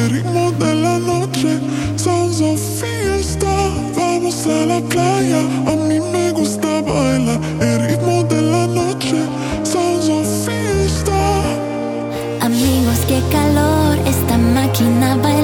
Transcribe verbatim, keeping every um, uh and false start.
el ritmo de la noche. Sounds of fiesta, vamos a la playa. A mí me gusta bailar el ritmo de la noche. Sounds of fiesta. Amigos, qué calor, esta máquina baila.